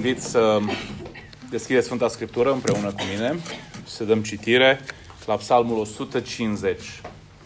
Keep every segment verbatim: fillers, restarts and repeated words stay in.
invit să deschideți Sfânta Scriptură împreună cu mine și să dăm citire la Psalmul o sută cincizeci.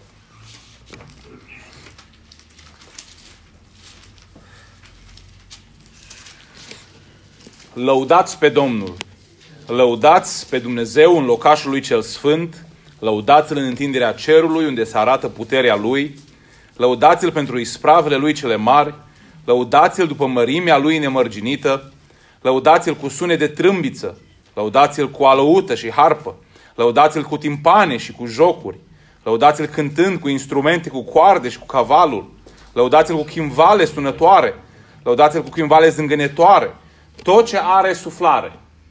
Lăudați pe Domnul! Lăudați pe Dumnezeu în locașul Lui cel Sfânt, lăudați-L în întinderea cerului unde se arată puterea Lui, lăudați-L pentru ispravele Lui cele mari, lăudați-L după mărimea Lui nemărginită, lăudați-L cu sunet de trâmbiță, lăudați-L cu alăută și harpă, lăudați-L cu timpane și cu jocuri, lăudați-L cântând cu instrumente, cu coarde și cu cavalul, lăudați-L cu chimvale sunătoare, lăudați-L cu chimvale zângănetoare, tot ce are suflare.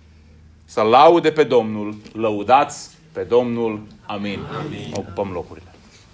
Să laude pe Domnul, lăudați pe Domnul. Amin. Amin. Ocupăm locurile.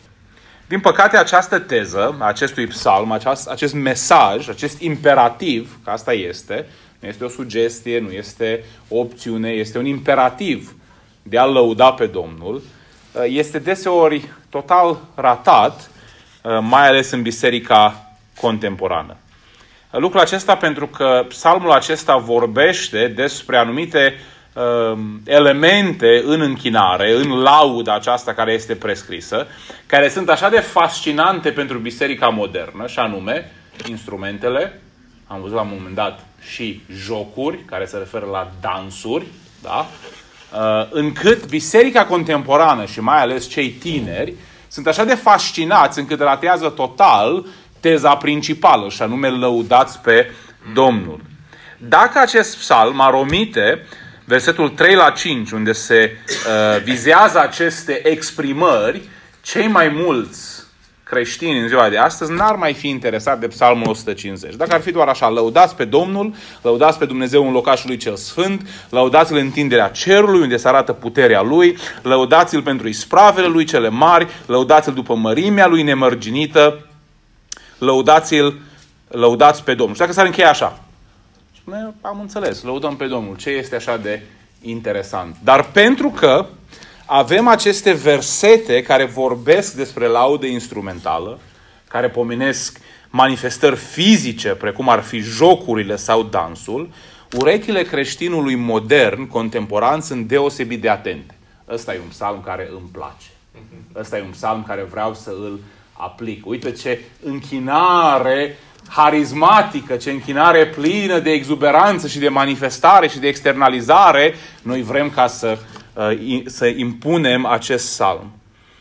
Din păcate, această teză a acestui psalm, acest, acest mesaj, acest imperativ, că asta este, nu este o sugestie, nu este o opțiune, este un imperativ de a lăuda pe Domnul, este deseori total ratat, mai ales în biserica contemporană. Lucrul acesta pentru că psalmul acesta vorbește despre anumite uh, elemente în închinare, în lauda aceasta care este prescrisă, care sunt așa de fascinante pentru biserica modernă, și anume instrumentele, am văzut la un moment dat și jocuri, care se referă la dansuri, da? uh, încât biserica contemporană și mai ales cei tineri sunt așa de fascinați încât ratează total teza principală, și anume lăudați pe Domnul. Dacă acest psalm ar omite versetul trei la cinci, unde se uh, vizează aceste exprimări, cei mai mulți creștini în ziua de astăzi n-ar mai fi interesat de psalmul o sută cincizeci. Dacă ar fi doar așa, lăudați pe Domnul, lăudați pe Dumnezeu în locașul Lui cel Sfânt, lăudați-L în întinderea cerului unde se arată puterea Lui, lăudați-L pentru ispravele Lui cele mari, lăudați-L după mărimea Lui nemărginită, lăudați-L, lăudați pe Domnul. Și dacă s-ar încheia așa, spune, am înțeles, lăudăm pe Domnul. Ce este așa de interesant? Dar pentru că avem aceste versete care vorbesc despre laudă instrumentală, care pomenesc manifestări fizice, precum ar fi jocurile sau dansul, urechile creștinului modern, contemporan, sunt deosebit de atente. Ăsta e un psalm care îmi place. Ăsta e un psalm care vreau să îl aplic. Uite ce închinare harismatică, ce închinare plină de exuberanță și de manifestare și de externalizare noi vrem ca să, să impunem acest psalm.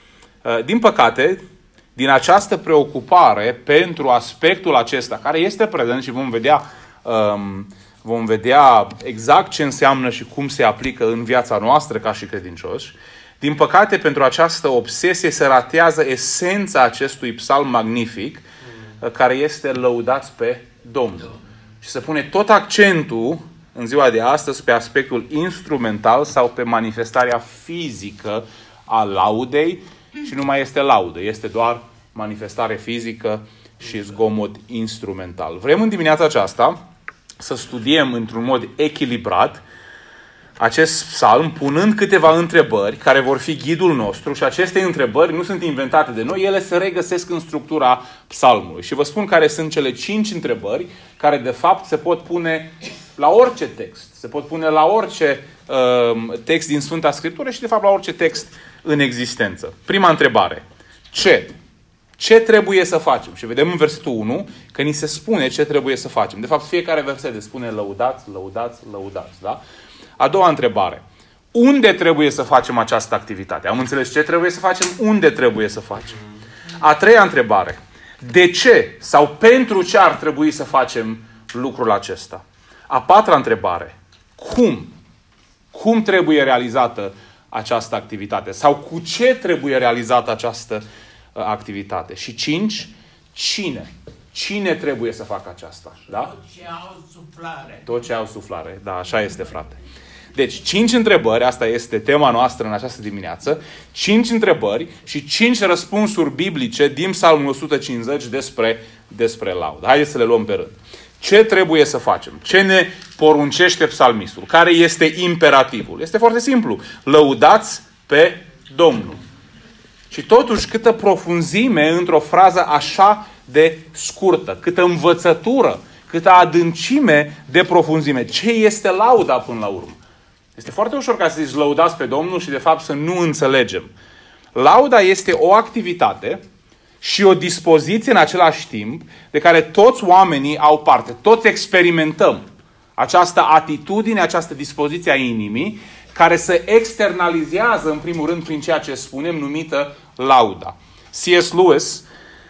Din păcate, din această preocupare pentru aspectul acesta, care este prezent și vom vedea, vom vedea exact ce înseamnă și cum se aplică în viața noastră ca și credincioși, din păcate, pentru această obsesie se ratează esența acestui psalm magnific, care este lăudați pe Domnul. Și se pune tot accentul în ziua de astăzi pe aspectul instrumental sau pe manifestarea fizică a laudei, și nu mai este laudă, este doar manifestare fizică și zgomot instrumental. Vrem în dimineața aceasta să studiem într-un mod echilibrat acest psalm, punând câteva întrebări care vor fi ghidul nostru, și aceste întrebări nu sunt inventate de noi, ele se regăsesc în structura psalmului. Și vă spun care sunt cele cinci întrebări care de fapt se pot pune la orice text, se pot pune la orice uh, text din Sfânta Scriptură și de fapt la orice text în existență. Prima întrebare: ce? Ce trebuie să facem? Și vedem în versetul unu că ni se spune ce trebuie să facem. De fapt, fiecare verset spune lăudați, lăudați, lăudați, da? A doua întrebare: unde trebuie să facem această activitate? Am înțeles ce trebuie să facem, unde trebuie să facem. A treia întrebare: de ce sau pentru ce ar trebui să facem lucrul acesta? A patra întrebare: cum? Cum trebuie realizată această activitate? Sau cu ce trebuie realizată această uh, activitate? Și cinci: cine? Cine trebuie să facă aceasta? Da? Tot ce au suflare. Tot ce au suflare. Da, așa este, frate. Deci, cinci întrebări, asta este tema noastră în această dimineață, cinci întrebări și cinci răspunsuri biblice din Psalmul o sută cincizeci despre, despre laudă. Haideți să le luăm pe rând. Ce trebuie să facem? Ce ne poruncește psalmistul? Care este imperativul? Este foarte simplu. Lăudați pe Domnul. Și totuși, câtă profunzime într-o frază așa de scurtă, câtă învățătură, câtă adâncime de profunzime. Ce este lauda până la urmă? Este foarte ușor ca să zici lăudați pe Domnul și de fapt să nu înțelegem. Lauda este o activitate și o dispoziție în același timp de care toți oamenii au parte. Toți experimentăm această atitudine, această dispoziție a inimii care se externalizează în primul rând prin ceea ce spunem numită lauda. C S Lewis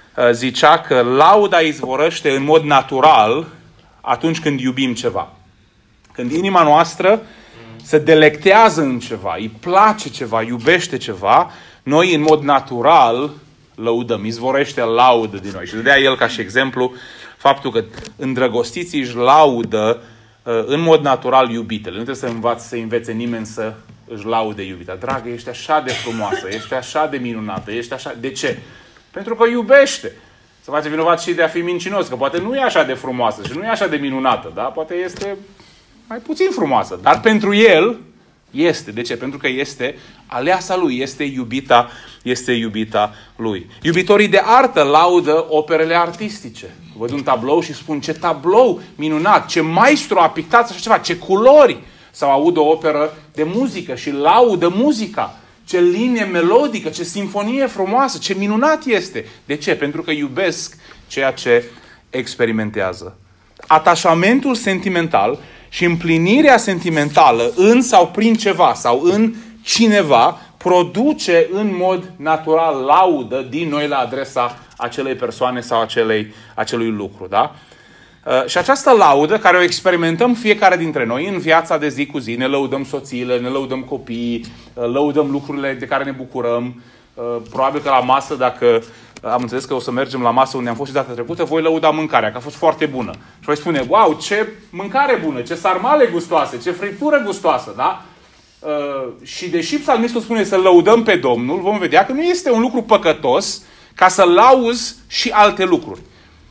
zicea că lauda izvorăște în mod natural atunci când iubim ceva. Când inima noastră se delectează în ceva, îi place ceva, iubește ceva, noi în mod natural lăudăm, izvorește laudă din noi. Și dădea el ca și exemplu faptul că îndrăgostiții își laudă în mod natural iubitele. Nu trebuie să învați, să învețe nimeni să își laude iubita. Dragă, ești așa de frumoasă, ești așa de minunată, ești așa... De ce? Pentru că iubește. Să face vinovat și de a fi mincinos, că poate nu e așa de frumoasă și nu e așa de minunată, da? Poate este mai puțin frumoasă. Dar pentru el este. De ce? Pentru că este aleasa lui, este iubita, este iubita lui. Iubitorii de artă laudă operele artistice. Văd un tablou și spun ce tablou minunat, ce maestru a pictat așa ceva, ce culori. Sau aud o operă de muzică și laudă muzica. Ce linie melodică, ce simfonie frumoasă, ce minunat este. De ce? Pentru că iubesc ceea ce experimentează. Atașamentul sentimental și împlinirea sentimentală în sau prin ceva sau în cineva produce în mod natural laudă din noi la adresa acelei persoane sau acelei, acelui lucru. Da? Uh, și această laudă care o experimentăm fiecare dintre noi în viața de zi cu zi, ne lăudăm soțiile, ne lăudăm copiii, uh, lăudăm lucrurile de care ne bucurăm. Uh, probabil că la masă, dacă am înțeles că o să mergem la masă unde am fost și data trecută, voi lăuda mâncarea, că a fost foarte bună. Și voi spune, wow, ce mâncare bună, ce sarmale gustoase, ce friptură gustoasă, da? Uh, și deși psalmistul spune să lăudăm pe Domnul, vom vedea că nu este un lucru păcătos ca să lauzi și alte lucruri.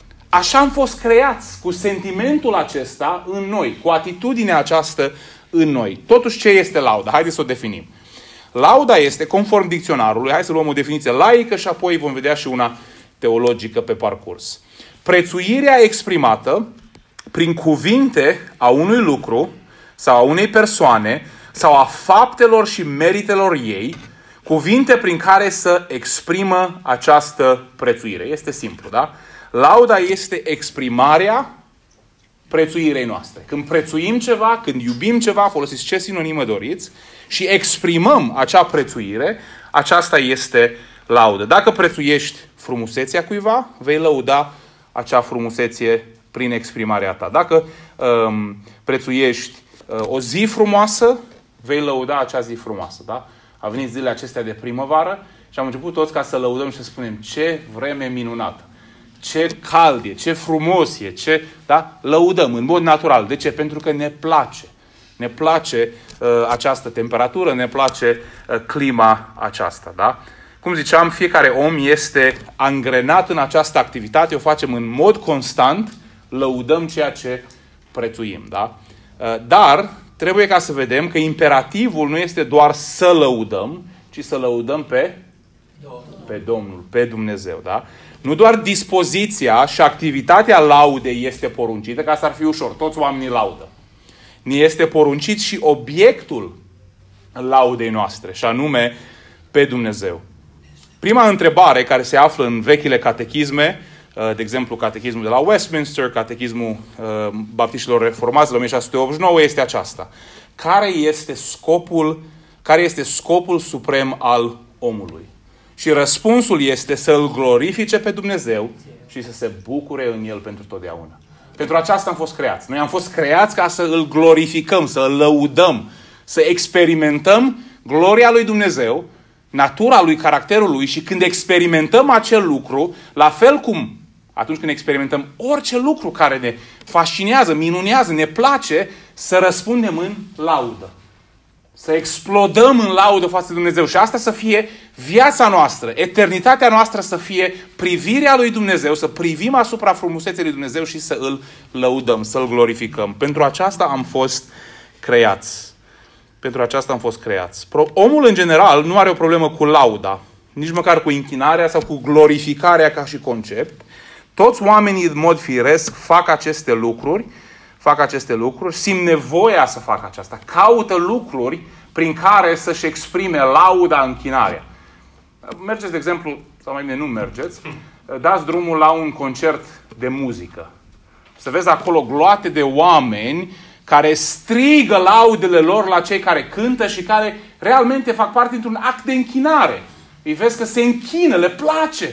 Așa am fost creați, cu sentimentul acesta în noi, cu atitudinea aceasta în noi. Totuși, ce este lauda? Haideți să o definim. Lauda este, conform dicționarului, hai să luăm o definiție laică și apoi vom vedea și una teologică pe parcurs. Prețuirea exprimată prin cuvinte a unui lucru sau a unei persoane sau a faptelor și meritelor ei, cuvinte prin care să exprimă această prețuire. Este simplu, da? Lauda este exprimarea prețuirei noastre. Când prețuim ceva, când iubim ceva, folosiți ce sinonimă doriți și exprimăm acea prețuire, aceasta este laudă. Dacă prețuiești frumusețea cuiva, vei lăuda acea frumusețe prin exprimarea ta. Dacă um, prețuiești uh, o zi frumoasă, vei lăuda acea zi frumoasă. Da? A venit zilele acestea de primăvară și am început toți ca să lăudăm și să spunem ce vreme minunată. Ce cald e, ce frumos e, ce, da? Lăudăm în mod natural. De ce? Pentru că ne place. Ne place uh, această temperatură, ne place uh, clima aceasta. Da? Cum ziceam, fiecare om este angrenat în această activitate, o facem în mod constant, lăudăm ceea ce prețuim. Da? Uh, dar trebuie ca să vedem că imperativul nu este doar să lăudăm, ci să lăudăm pe Domnul, pe, Domnul, pe Dumnezeu. Da? Nu doar dispoziția și activitatea laudei este poruncită, ca să ar fi ușor. Toți oamenii laudă. Ne este poruncit și obiectul laudei noastre, și anume pe Dumnezeu. Prima întrebare care se află în vechile catechisme, de exemplu catechismul de la Westminster, catechismul baptiștilor reformați de o mie șase sute optzeci și nouă, este aceasta. Care este scopul, care este scopul suprem al omului? Și răspunsul este să îl glorifice pe Dumnezeu și să se bucure în el pentru totdeauna. Pentru aceasta am fost creați. Noi am fost creați ca să îl glorificăm, să îl lăudăm, să experimentăm gloria lui Dumnezeu, natura lui, caracterul lui, și când experimentăm acel lucru, la fel cum atunci când experimentăm orice lucru care ne fascinează, minunează, ne place, să răspundem în laudă. Să explodăm în laudă față de Dumnezeu. Și asta să fie viața noastră, eternitatea noastră să fie privirea lui Dumnezeu, să privim asupra frumuseței lui Dumnezeu și să îl lăudăm, să îl glorificăm. Pentru aceasta am fost creați. Pentru aceasta am fost creați. Omul în general nu are o problemă cu lauda, nici măcar cu închinarea sau cu glorificarea ca și concept. Toți oamenii în mod firesc fac aceste lucruri, fac aceste lucruri, simt nevoia să facă aceasta, caută lucruri prin care să-și exprime lauda, închinarea. Mergeți, de exemplu, sau mai bine nu mergeți, dați drumul la un concert de muzică. Să vezi acolo gloate de oameni care strigă laudele lor la cei care cântă și care realmente fac parte dintr-un act de închinare. Îi vezi că se închină, le place.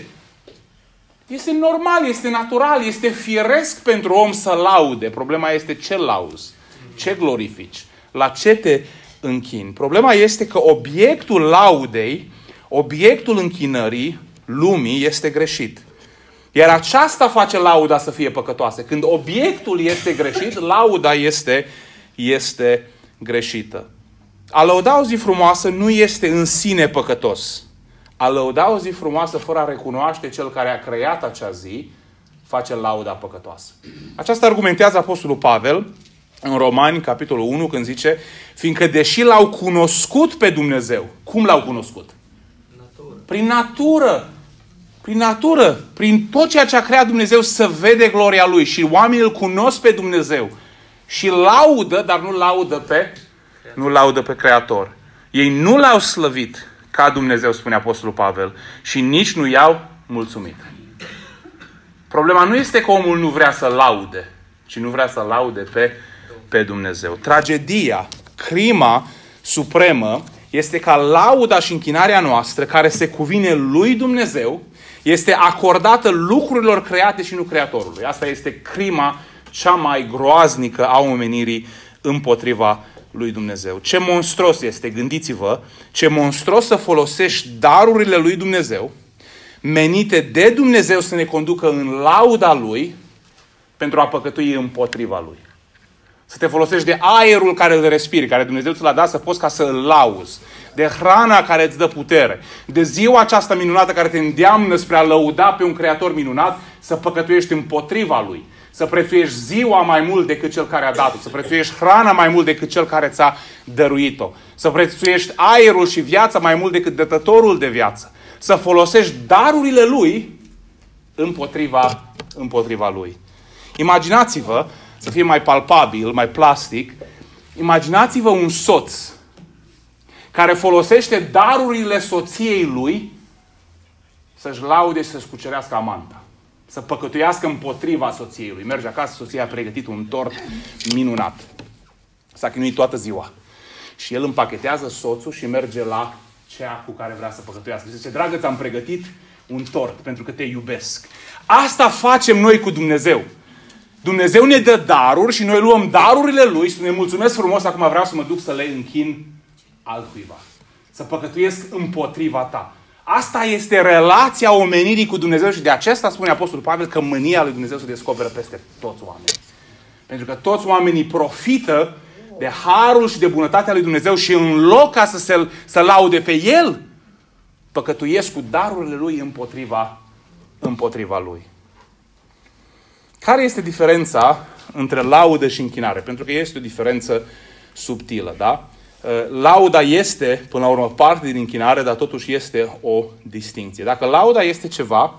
Este normal, este natural, este firesc pentru om să laude. Problema este ce lauzi, ce glorifici, la ce te închini. Problema este că obiectul laudei, obiectul închinării lumii este greșit. Iar aceasta face lauda să fie păcătoasă. Când obiectul este greșit, lauda este, este greșită. A lăuda o zi frumoasă nu este în sine păcătos. A lăuda o zi frumoasă fără a recunoaște cel care a creat acea zi, face lauda păcătoasă. Aceasta argumentează Apostolul Pavel în Romani, capitolul unu, când zice: fiindcă deși l-au cunoscut pe Dumnezeu, cum l-au cunoscut? Natură. Prin natură. Prin natură. Prin tot ceea ce a creat Dumnezeu să vede gloria Lui. Și oamenii îl cunosc pe Dumnezeu. Și laudă, dar nu laudă pe, nu laudă pe Creator. Ei nu l-au slăvit ca Dumnezeu, spune Apostolul Pavel, și nici nu i-au mulțumit. Problema nu este că omul nu vrea să laude, ci nu vrea să laude pe, pe Dumnezeu. Tragedia, crima supremă, este ca lauda și închinarea noastră, care se cuvine lui Dumnezeu, este acordată lucrurilor create și nu Creatorului. Asta este crima cea mai groaznică a omenirii împotriva lui Dumnezeu. Ce monstros este, gândiți-vă, ce monstros să folosești darurile lui Dumnezeu, menite de Dumnezeu să ne conducă în lauda Lui, pentru a păcătui împotriva Lui. Să te folosești de aerul care îl respiri, care Dumnezeu ți l-a dat să poți ca să îl lauzi, de hrana care îți dă putere, de ziua aceasta minunată care te îndeamnă spre a lăuda pe un Creator minunat, să păcătuiești împotriva Lui. Să prețuiești ziua mai mult decât cel care a dat-o. Să prețuiești hrana mai mult decât cel care ți-a dăruit-o. Să prețuiești aerul și viața mai mult decât dătătorul de viață. Să folosești darurile Lui împotriva, împotriva Lui. Imaginați-vă, să fie mai palpabil, mai plastic, imaginați-vă un soț care folosește darurile soției lui să-și laude și să-și cucerească amanta. Să păcătuiască împotriva soției lui. Merge acasă, soția a pregătit un tort minunat. S-a chinuit toată ziua. Și el împachetează soțul și merge la cea cu care vrea să păcătuiască. Și zice: dragă, ți-am pregătit un tort pentru că te iubesc. Asta facem noi cu Dumnezeu. Dumnezeu ne dă daruri și noi luăm darurile Lui și ne mulțumesc frumos, acum vreau să mă duc să le închin altcuiva. Să păcătuiesc împotriva ta. Asta este relația omenirii cu Dumnezeu și de aceasta spune Apostolul Pavel că mânia lui Dumnezeu se descoperă peste toți oamenii. Pentru că toți oamenii profită de harul și de bunătatea lui Dumnezeu și în loc ca să se să laude pe El, păcătuiesc cu darurile Lui împotriva, împotriva Lui. Care este diferența între laudă și închinare? Pentru că este o diferență subtilă, da? Lauda este, până la urmă, parte din închinare, dar totuși este o distinție. Dacă lauda este ceva,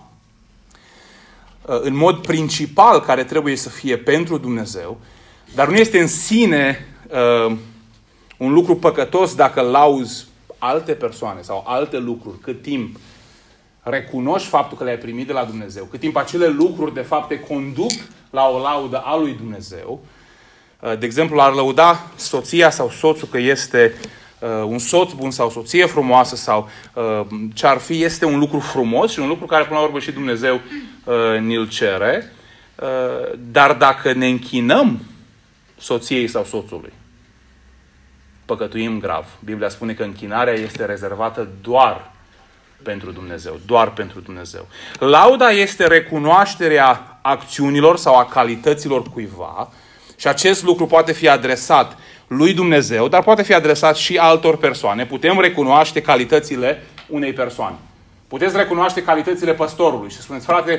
în mod principal, care trebuie să fie pentru Dumnezeu, dar nu este în sine uh, un lucru păcătos dacă lauzi alte persoane sau alte lucruri, cât timp recunoști faptul că le-ai primit de la Dumnezeu, cât timp acele lucruri, de fapt, te conduc la o laudă a lui Dumnezeu. De exemplu, ar lăuda soția sau soțul că este uh, un soț bun sau o soție frumoasă sau uh, ce ar fi, este un lucru frumos și un lucru care până la urmă și Dumnezeu uh, ni-l cere. Uh, dar dacă ne închinăm soției sau soțului, păcătuim grav. Biblia spune că închinarea este rezervată doar pentru Dumnezeu. Doar pentru Dumnezeu. Lauda este recunoașterea acțiunilor sau a calităților cuiva. Și acest lucru poate fi adresat lui Dumnezeu, dar poate fi adresat și altor persoane. Putem recunoaște calitățile unei persoane. Puteți recunoaște calitățile păstorului și spuneți: frate,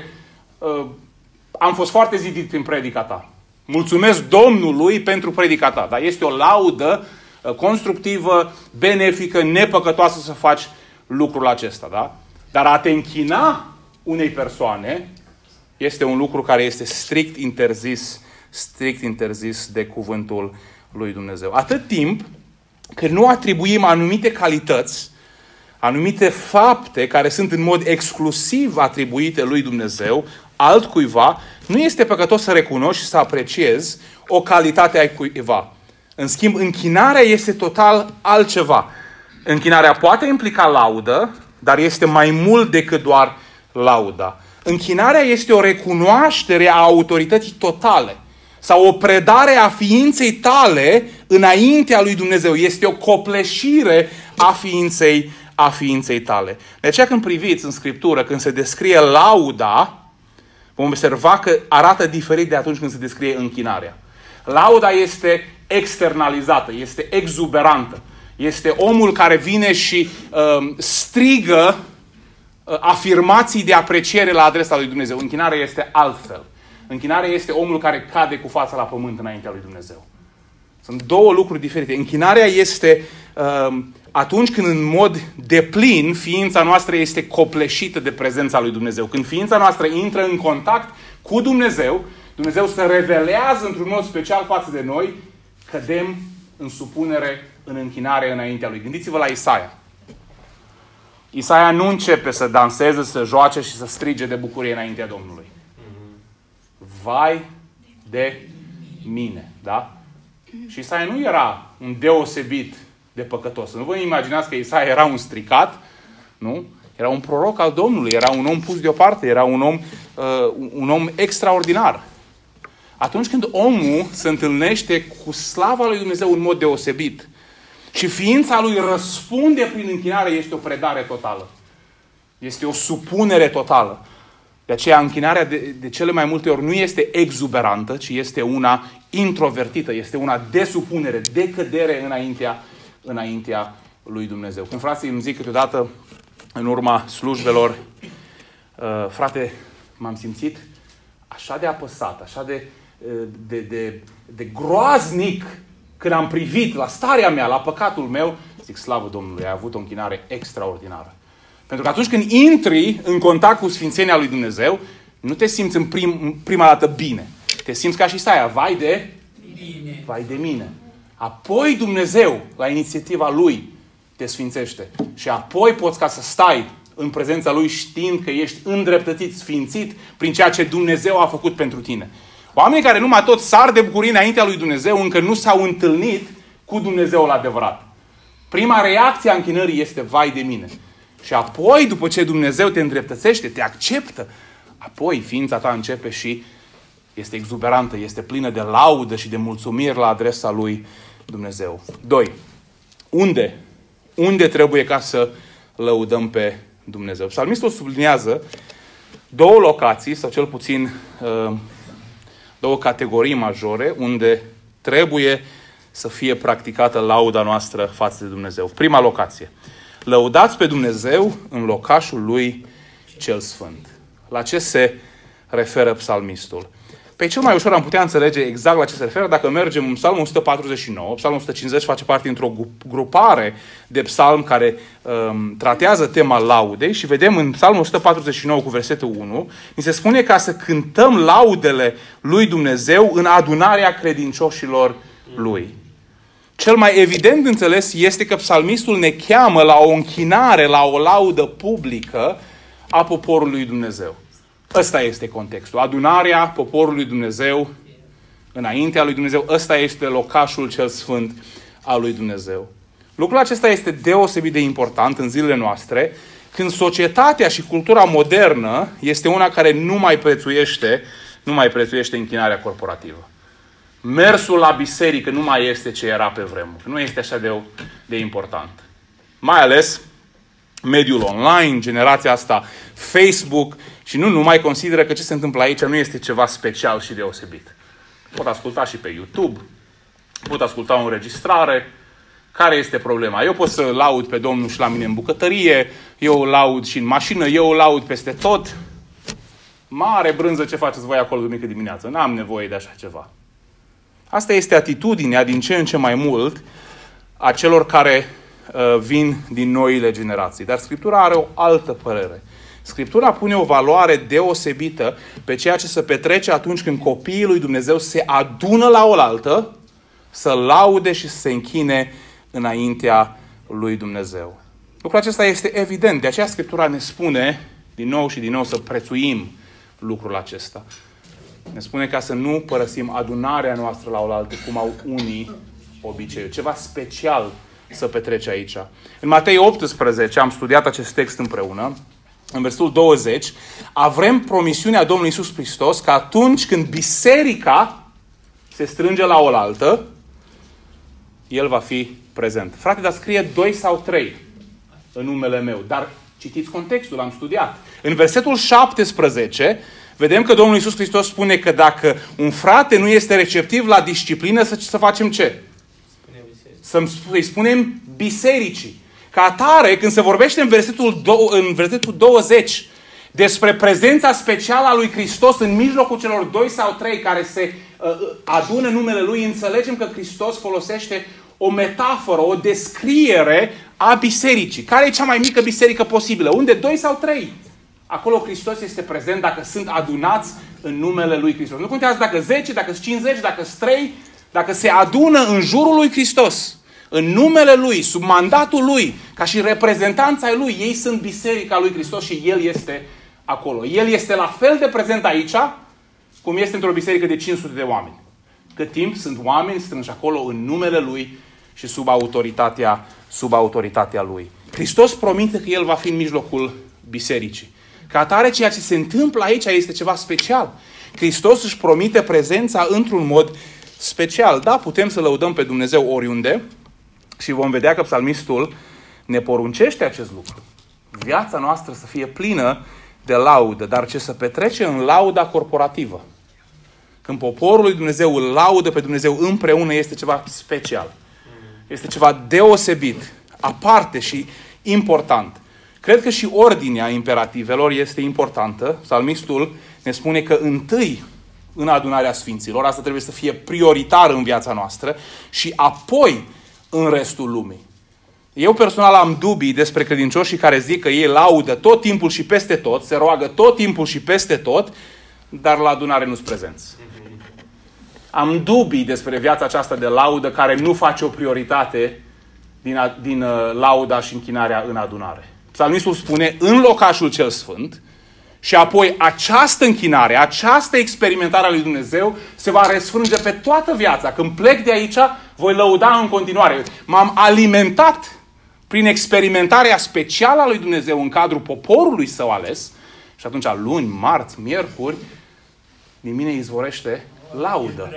am fost foarte zidit prin predica ta. Mulțumesc Domnului pentru predica ta. Dar este o laudă constructivă, benefică, nepăcătoasă să faci lucrul acesta. Da? Dar a te închina unei persoane Este un lucru care este strict interzis, strict interzis de cuvântul lui Dumnezeu. Atât timp cât nu atribuim anumite calități, anumite fapte care sunt în mod exclusiv atribuite lui Dumnezeu, altcuiva, nu este păcătos să recunoști și să apreciezi o calitate a cuiva. În schimb, închinarea este total altceva. Închinarea poate implica laudă, dar este mai mult decât doar lauda. Închinarea este o recunoaștere a autorității totale sau o predare a ființei tale înaintea lui Dumnezeu. Este o copleșire a ființei, a ființei tale. De aceea când priviți în Scriptură, când se descrie lauda, vom observa că arată diferit de atunci când se descrie închinarea. Lauda este externalizată, este exuberantă. Este omul care vine și uh, strigă uh, afirmații de apreciere la adresa lui Dumnezeu. Închinarea este altfel. Închinarea este omul care cade cu fața la pământ înaintea lui Dumnezeu. Sunt două lucruri diferite. Închinarea este uh, atunci când în mod deplin ființa noastră este copleșită de prezența lui Dumnezeu. Când ființa noastră intră în contact cu Dumnezeu, Dumnezeu se revelează într-un mod special față de noi, cădem în supunere, în închinare înaintea lui. Gândiți-vă la Isaia. Isaia nu începe să danseze, să joace și să strige de bucurie înaintea Domnului. Vai de mine, da? Și Isaia nu era un deosebit de păcătos. Nu vă imaginați că Isaia era un stricat, nu? Era un proroc al Domnului, era un om pus deoparte, era un om, uh, un om extraordinar. Atunci când omul se întâlnește cu slava lui Dumnezeu în mod deosebit și ființa lui răspunde prin închinare, este o predare totală. Este o supunere totală. De aceea închinarea de, de cele mai multe ori nu este exuberantă, ci este una introvertită, este una de supunere, de cădere înaintea, înaintea lui Dumnezeu. Când frații îmi zic câteodată în urma slujbelor, uh, frate, m-am simțit așa de apăsat, așa de, de, de, de groaznic când am privit la starea mea, la păcatul meu, zic, slavă Domnului, ai avut o închinare extraordinară. Pentru că atunci când intri în contact cu sfințenia lui Dumnezeu, nu te simți în, prim, în prima dată bine. Te simți ca și Isaia, vai de mine. Vai de mine. Apoi Dumnezeu, la inițiativa Lui, te sfințește. Și apoi poți ca să stai în prezența Lui știind că ești îndreptățit, sfințit prin ceea ce Dumnezeu a făcut pentru tine. Oamenii care numai tot sar de bucurie înaintea lui Dumnezeu încă nu s-au întâlnit cu Dumnezeul adevărat. Prima reacție a închinării este vai de mine. Și apoi, după ce Dumnezeu te îndreptățește, te acceptă, apoi ființa ta începe și este exuberantă, este plină de laudă și de mulțumiri la adresa lui Dumnezeu. Doi. Unde? Unde trebuie ca să lăudăm pe Dumnezeu? Psalmistul subliniază două locații, sau cel puțin două categorii majore, unde trebuie să fie practicată lauda noastră față de Dumnezeu. Prima locație. Lăudați pe Dumnezeu în locașul Lui cel Sfânt. La ce se referă psalmistul? Pe cel mai ușor am putea înțelege exact la ce se referă dacă mergem în Psalmul o sută patruzeci și nouă. Psalmul o sută cincizeci face parte dintr-o grupare de psalmi care um, tratează tema laudei și vedem în Psalmul o sută patruzeci și nouă cu versetul unu, ni se spune ca să cântăm laudele lui Dumnezeu în adunarea credincioșilor Lui. Cel mai evident înțeles este că psalmistul ne cheamă la o închinare, la o laudă publică a poporului lui Dumnezeu. Ăsta este contextul. Adunarea poporului Dumnezeu înaintea lui Dumnezeu. Ăsta este locașul cel sfânt al lui Dumnezeu. Lucrul acesta este deosebit de important în zilele noastre, când societatea și cultura modernă este una care nu mai prețuiește, nu mai prețuiește închinarea corporativă. Mersul la biserică nu mai este ce era pe vremuri. Nu este așa de, de important. Mai ales mediul online, generația asta, Facebook, și nu numai consideră că ce se întâmplă aici nu este ceva special și deosebit. Pot asculta și pe YouTube, pot asculta o înregistrare. Care este problema? Eu pot să laud pe Domnul și la mine în bucătărie, eu laud și în mașină, eu laud peste tot. Mare brânză ce faceți voi acolo duminică dimineață. N-am nevoie de așa ceva. Asta este atitudinea din ce în ce mai mult a celor care uh, vin din noile generații. Dar Scriptura are o altă părere. Scriptura pune o valoare deosebită pe ceea ce se petrece atunci când copiii lui Dumnezeu se adună la oaltă să laude și să se închine înaintea lui Dumnezeu. Lucrul acesta este evident, de aceea Scriptura ne spune din nou și din nou să prețuim lucrul acesta. Ne spune ca să nu părăsim adunarea noastră la oaltă, cum au unii obiceiul. Ceva special să petrece aici. În Matei optsprezece am studiat acest text împreună. În versetul douăzeci avem promisiunea Domnului Iisus Hristos că atunci când biserica se strânge la oaltă, El va fi prezent. Frate, dar scrie doi sau trei în numele meu. Dar citiți contextul, l-am studiat. În versetul șaptesprezece vedem că Domnul Iisus Hristos spune că dacă un frate nu este receptiv la disciplină, să, să facem ce? Să-i spunem bisericii. Ca atare, când se vorbește în versetul, dou- în versetul douăzeci despre prezența specială a lui Hristos în mijlocul celor doi sau trei care se uh, adună numele Lui, înțelegem că Hristos folosește o metaforă, o descriere a bisericii. Care e cea mai mică biserică posibilă? Unde doi sau trei? Acolo Hristos este prezent dacă sunt adunați în numele Lui Hristos. Nu contează dacă zece, dacă cincizeci, dacă trei, dacă se adună în jurul lui Hristos, în numele Lui, sub mandatul Lui, ca și reprezentanța Lui, ei sunt biserica lui Hristos și El este acolo. El este la fel de prezent aici, cum este într-o biserică de cinci sute de oameni. Cât timp sunt oameni strânși acolo în numele Lui și sub autoritatea, sub autoritatea Lui. Hristos promite că El va fi în mijlocul bisericii. Ca atare, ceea ce se întâmplă aici este ceva special. Hristos își promite prezența într-un mod special. Da, putem să lăudăm pe Dumnezeu oriunde și vom vedea că psalmistul ne poruncește acest lucru. Viața noastră să fie plină de laudă, dar ce se petrece în lauda corporativă. Când poporul lui Dumnezeu îl laudă pe Dumnezeu împreună, este ceva special. Este ceva deosebit, aparte și important. Cred că și ordinea imperativelor este importantă. Psalmistul ne spune că întâi în adunarea sfinților, asta trebuie să fie prioritar în viața noastră, și apoi în restul lumii. Eu personal am dubii despre credincioșii care zic că ei laudă tot timpul și peste tot, se roagă tot timpul și peste tot, dar la adunare nu-s prezenți. Am dubii despre viața aceasta de laudă care nu face o prioritate din, din uh, lauda și închinarea în adunare. Psalmistul spune în locașul cel sfânt și apoi această închinare, această experimentare a lui Dumnezeu se va răsfrânge pe toată viața. Când plec de aici, voi lăuda în continuare. M-am alimentat prin experimentarea specială a lui Dumnezeu în cadrul poporului său ales și atunci luni, marți, miercuri, din mine izvorește laudă.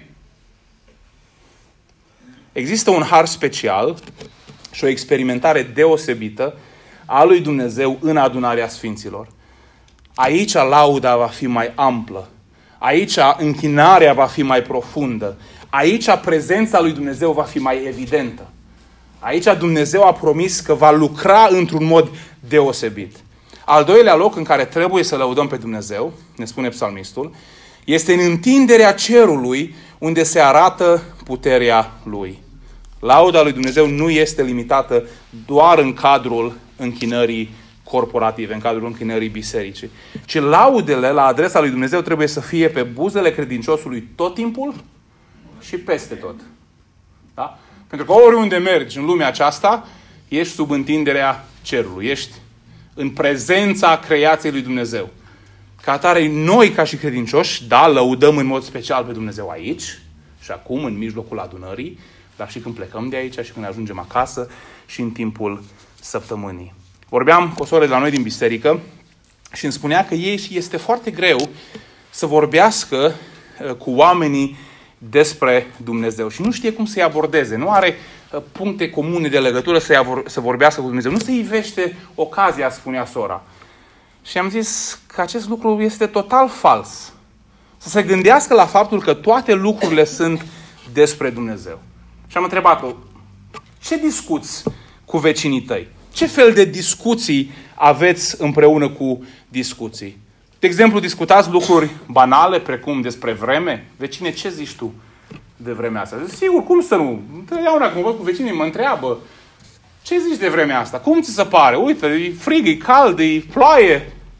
Există un har special și o experimentare deosebită a lui Dumnezeu în adunarea sfinților. Aici lauda va fi mai amplă. Aici închinarea va fi mai profundă. Aici prezența lui Dumnezeu va fi mai evidentă. Aici Dumnezeu a promis că va lucra într-un mod deosebit. Al doilea loc în care trebuie să lăudăm pe Dumnezeu, ne spune psalmistul, este în întinderea cerului unde se arată puterea Lui. Lauda lui Dumnezeu nu este limitată doar în cadrul închinării corporative, în cadrul închinării bisericii, ci laudele la adresa lui Dumnezeu trebuie să fie pe buzele credinciosului tot timpul și peste tot. Da? Pentru că oriunde mergi în lumea aceasta, ești sub întinderea cerului, ești în prezența creației lui Dumnezeu. Ca atare, noi ca și credincioși, da, lăudăm în mod special pe Dumnezeu aici și acum, în mijlocul adunării, dar și când plecăm de aici și când ajungem acasă și în timpul săptămânii. Vorbeam cu o soră de la noi din biserică și îmi spunea că ei este foarte greu să vorbească cu oamenii despre Dumnezeu și nu știe cum să-i abordeze. Nu are puncte comune de legătură să vorbească cu Dumnezeu. Nu se ivește ocazia, spunea sora. Și am zis că acest lucru este total fals. Să se gândească la faptul că toate lucrurile sunt despre Dumnezeu. Și am întrebat-o, ce discuți cu vecinii tăi? Ce fel de discuții aveți împreună cu discuții? De exemplu, discutați lucruri banale, precum despre vreme? Vecine, ce zici tu de vremea asta? Zic, sigur, cum să nu? Întotdeauna când văd cu vecinii, mă întreabă, ce zici de vremea asta? Cum ți se pare? Uite, e frig, e cald, e ploaie.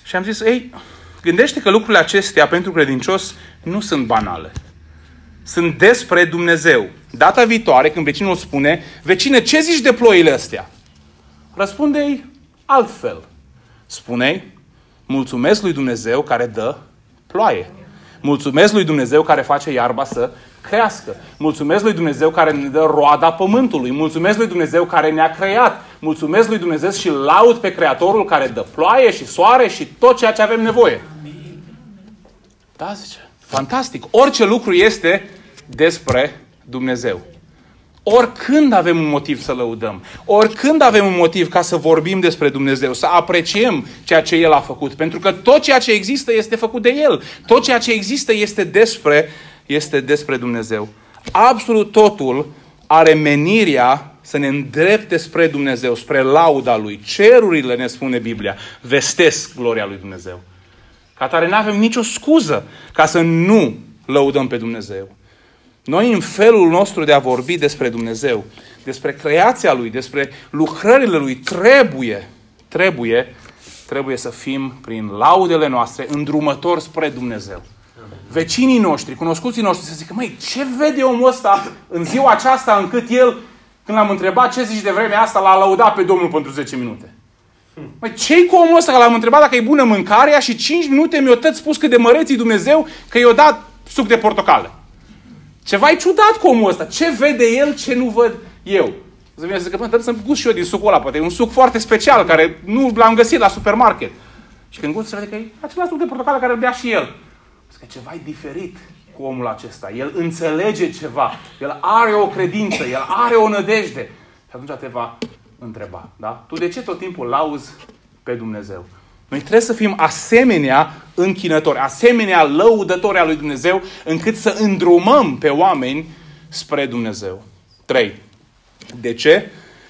Și am zis, ei, gândește că lucrurile acestea pentru credincios nu sunt banale. Sunt despre Dumnezeu. Data viitoare, când vecinul spune, vecine, ce zici de ploile astea? Răspunde-i altfel. Spune-i, mulțumesc lui Dumnezeu care dă ploaie. Mulțumesc lui Dumnezeu care face iarba să crească. Mulțumesc lui Dumnezeu care ne dă roada pământului. Mulțumesc lui Dumnezeu care ne-a creat. Mulțumesc lui Dumnezeu și laud pe Creatorul care dă ploaie și soare și tot ceea ce avem nevoie. Da, zice. Fantastic. Orice lucru este despre Dumnezeu. Oricând avem un motiv să lăudăm, oricând avem un motiv ca să vorbim despre Dumnezeu, să apreciem ceea ce El a făcut, pentru că tot ceea ce există este făcut de El. Tot ceea ce există este despre, este despre Dumnezeu. Absolut totul are menirea să ne îndrepte spre Dumnezeu, spre lauda Lui. Cerurile, ne spune Biblia, vestesc gloria lui Dumnezeu. Ca tare n-avem nicio scuză ca să nu lăudăm pe Dumnezeu. Noi, în felul nostru de a vorbi despre Dumnezeu, despre creația Lui, despre lucrările Lui, trebuie, trebuie, trebuie să fim, prin laudele noastre, îndrumători spre Dumnezeu. Vecinii noștri, cunoscuții noștri, să zică, măi, ce vede omul ăsta în ziua aceasta, încât el, când l-am întrebat ce zici de vremea asta, l-a lăudat pe Domnul pentru zece minute. Măi, ce-i cu omul ăsta, că l-am întrebat dacă e bună mâncarea și cinci minute mi-o tot spus cât de măreți Dumnezeu că i-o dat suc de portocală. Ceva-i ciudat cu omul ăsta. Ce vede el, ce nu văd eu? Să vină să zică, trebuie să-mi gust și eu din sucul ăla. Poate e un suc foarte special, care nu l-am găsit la supermarket. Și când gust, se vede că e același suc de portocală care îl bea și el. Zic că ceva e diferit cu omul acesta. El înțelege ceva. El are o credință. El are o nădejde. Și atunci te va întreba. Da? Tu de ce tot timpul lauzi pe Dumnezeu? Noi trebuie să fim asemenea închinători, asemenea lăudători al lui Dumnezeu, încât să îndrumăm pe oameni spre Dumnezeu. trei. De ce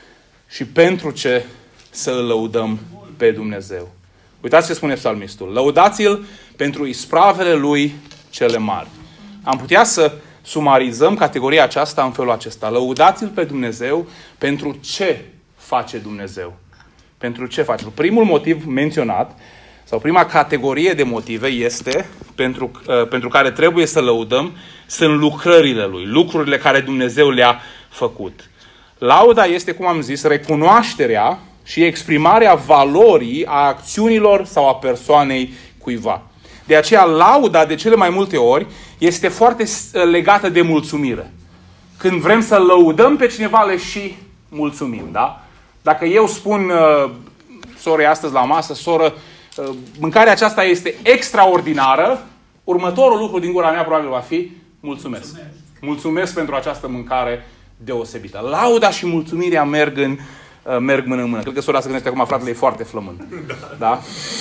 și pentru ce să îl lăudăm pe Dumnezeu? Uitați ce spune psalmistul. Lăudați-l pentru ispravele lui cele mari. Am putea să sumarizăm categoria aceasta în felul acesta. Lăudați-l pe Dumnezeu pentru ce face Dumnezeu. Pentru ce face? Primul motiv menționat, sau prima categorie de motive este, pentru, uh, pentru care trebuie să lăudăm, sunt lucrările Lui, lucrurile care Dumnezeu le-a făcut. Lauda este, cum am zis, recunoașterea și exprimarea valorii a acțiunilor sau a persoanei cuiva. De aceea, lauda, de cele mai multe ori, este foarte legată de mulțumire. Când vrem să lăudăm pe cineva, le și mulțumim, da? Dacă eu spun uh, sorei astăzi la masă, soră, uh, mâncarea aceasta este extraordinară, următorul lucru din gura mea probabil va fi mulțumesc. Mulțumesc, mulțumesc pentru această mâncare deosebită. Lauda și mulțumirea merg, în, uh, merg mână în mână. Cred că sora se gândește acum, fratele e foarte flământ. Da? da?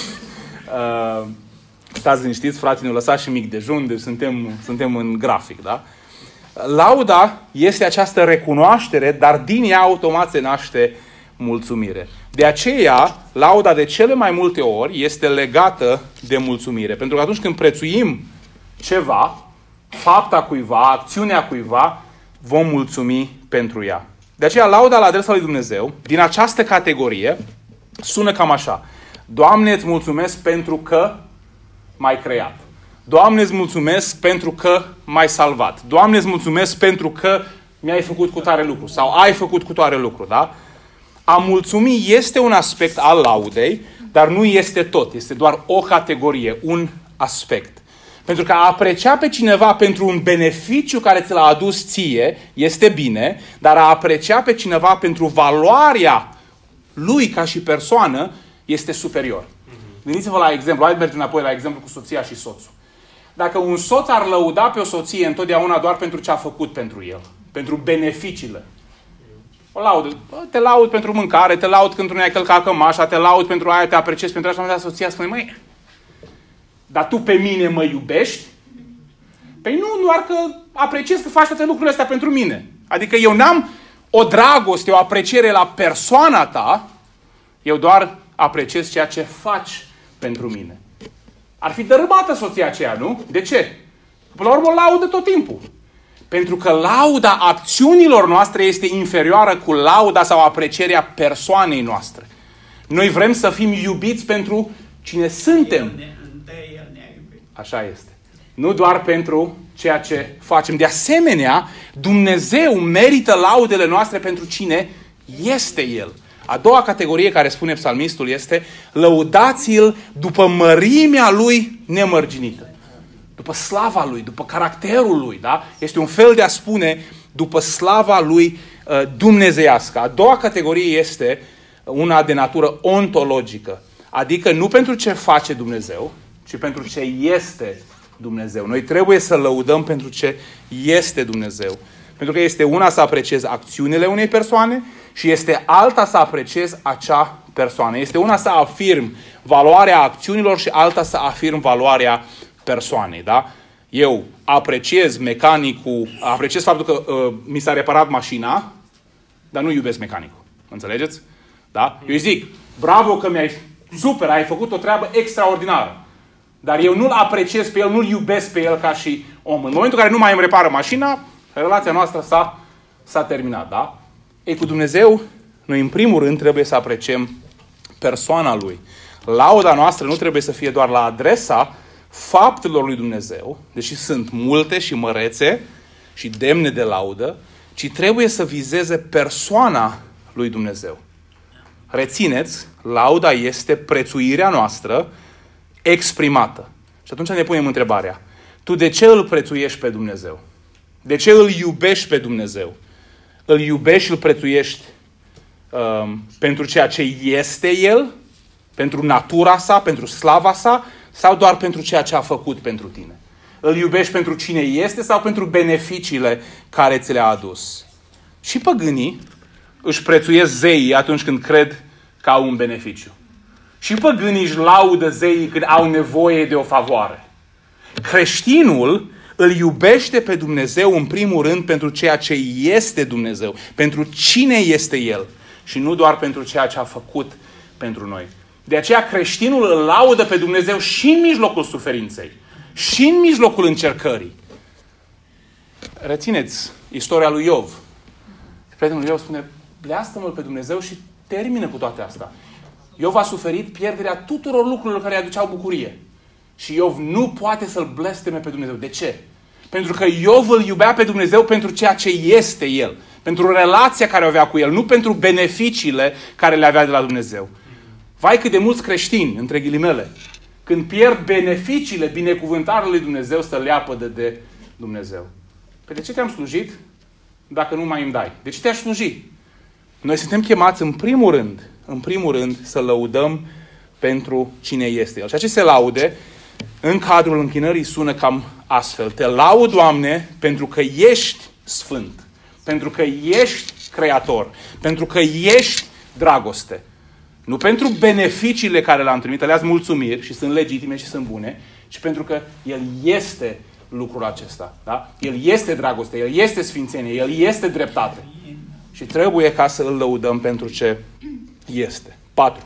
Uh, stați liniștiți, frații ne-au lăsat și mic dejun, deci suntem, suntem în grafic, da? Lauda este această recunoaștere, dar din ea automat se naște mulțumire. De aceea, lauda de cele mai multe ori este legată de mulțumire. Pentru că atunci când prețuim ceva, fapta cuiva, acțiunea cuiva, vom mulțumi pentru ea. De aceea, lauda la adresa lui Dumnezeu, din această categorie, sună cam așa. Doamne, îți mulțumesc pentru că m-ai creat. Doamne, îți mulțumesc pentru că m-ai salvat. Doamne, îți mulțumesc pentru că mi-ai făcut cu tare lucru. Sau ai făcut cu tare lucru, da? A mulțumi este un aspect al laudei, dar nu este tot. Este doar o categorie, un aspect. Pentru că a aprecia pe cineva pentru un beneficiu care ți l-a adus ție este bine, dar a aprecia pe cineva pentru valoarea lui ca și persoană este superior. Gândiți-vă la exemplu, hai mergem înapoi la exemplu cu soția și soțul. Dacă un soț ar lăuda pe o soție întotdeauna doar pentru ce a făcut pentru el, pentru beneficiile, o laudă. Te laud pentru mâncare, te laud când nu ai călcat cămașa, te laud pentru aia, te apreciez pentru așa, soția spune, măi, dar tu pe mine mă iubești? Păi nu, doar că apreciez că faci toate lucrurile astea pentru mine. Adică eu n-am o dragoste, o apreciere la persoana ta, eu doar apreciez ceea ce faci pentru mine. Ar fi dărâmată soția aceea, nu? De ce? Până la urmă o laudă tot timpul. Pentru că lauda acțiunilor noastre este inferioară cu lauda sau aprecierea persoanei noastre. Noi vrem să fim iubiți pentru cine suntem. El ne- întâi El ne-a iubit. Așa este. Nu doar pentru ceea ce facem. De asemenea, Dumnezeu merită laudele noastre pentru cine este El. A doua categorie care spune psalmistul este: lăudați-l după mărimea lui nemărginită. După slava lui, după caracterul lui. Da? Este un fel de a spune după slava lui uh, dumnezeiască. A doua categorie este una de natură ontologică. Adică nu pentru ce face Dumnezeu, ci pentru ce este Dumnezeu. Noi trebuie să lăudăm pentru ce este Dumnezeu. Pentru că este una să apreciez acțiunile unei persoane și este alta să apreciez acea persoană. Este una să afirm valoarea acțiunilor și alta să afirm valoarea persoanei. Da? Eu apreciez mecanicul, apreciez faptul că uh, mi s-a reparat mașina, dar nu iubesc mecanicul. Înțelegeți? Da? Eu îi zic, bravo că mi-ai, super, ai făcut o treabă extraordinară. Dar eu nu-l apreciez pe el, nu-l iubesc pe el ca și om. În momentul în care nu mai îmi repară mașina, relația noastră s-a, s-a terminat. Da? Ei, cu Dumnezeu, noi în primul rând trebuie să apreciem persoana Lui. Lauda noastră nu trebuie să fie doar la adresa faptelor lui Dumnezeu, deși sunt multe și mărețe și demne de laudă, ci trebuie să vizeze persoana lui Dumnezeu. Rețineți, lauda este prețuirea noastră exprimată. Și atunci ne punem întrebarea: tu de ce îl prețuiești pe Dumnezeu? De ce îl iubești pe Dumnezeu? Îl iubești și îl prețuiești um, pentru ceea ce este El? Pentru natura sa? Pentru slava sa? Sau doar pentru ceea ce a făcut pentru tine? Îl iubești pentru cine este sau pentru beneficiile care ți le-a adus? Și păgânii își prețuiesc zeii atunci când cred că au un beneficiu. Și păgânii își laudă zeii când au nevoie de o favoare. Creștinul îl iubește pe Dumnezeu în primul rând pentru ceea ce este Dumnezeu, pentru cine este El și nu doar pentru ceea ce a făcut pentru noi. De aceea creștinul îl laudă pe Dumnezeu și în mijlocul suferinței, și în mijlocul încercării. Rețineți istoria lui Iov. Prietenul Iov spune: bleastă-mă pe Dumnezeu și termină cu toate astea. Iov a suferit pierderea tuturor lucrurilor care îi aduceau bucurie. Și Iov nu poate să-l blesteme pe Dumnezeu. De ce? Pentru că Iov îl iubea pe Dumnezeu pentru ceea ce este El. Pentru relația care o avea cu El, nu pentru beneficiile care le avea de la Dumnezeu. Vai cât de mulți creștini, între ghilimele, când pierd beneficiile, binecuvântarele lui Dumnezeu, să leapădă de Dumnezeu. Păi de ce te-am slujit dacă nu mai îmi dai? De ce te-aș sluji? Noi suntem chemați în primul rând, în primul rând, să lăudăm pentru cine este El. Și aceste laude, în cadrul închinării, sună cam astfel: te laud, Doamne, pentru că ești sfânt, pentru că ești creator, pentru că ești dragoste. Nu pentru beneficiile care le-am primit, le-ați mulțumiri și sunt legitime și sunt bune, ci pentru că El este lucrul acesta. Da? El este dragoste, El este sfințenie, El este dreptate. Și trebuie ca să îl lăudăm pentru ce este. patru.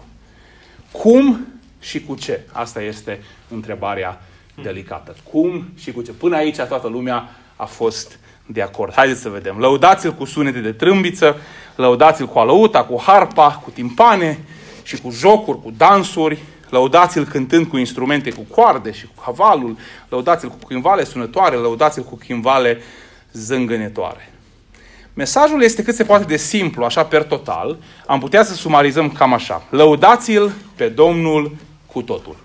Cum și cu ce? Asta este întrebarea delicată. Cum și cu ce? Până aici toată lumea a fost de acord. Haideți să vedem. Lăudați-l cu sunete de trâmbiță, lăudați-l cu alăuta, cu harpa, cu timpane și cu jocuri, cu dansuri, lăudați-l cântând cu instrumente, cu coarde și cu cavalul, lăudați-l cu chimvale sunătoare, lăudați-l cu chimvale zângănetoare. Mesajul este cât se poate de simplu, așa per total. Am putea să sumarizăm cam așa: lăudați-l pe Domnul cu totul.